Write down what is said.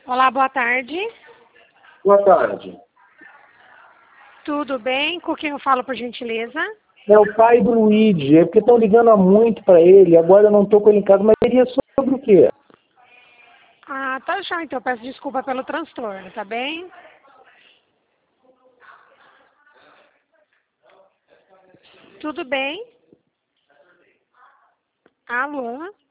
Olá, boa tarde. Boa tarde. Tudo bem? Com quem eu falo, por gentileza? É o pai do Luigi. É porque estão ligando há muito para ele. Agora eu não estou com ele em casa, mas seria sobre o quê? Ah, tá já, então. Peço desculpa pelo transtorno, tá bem? Tudo bem? Alô?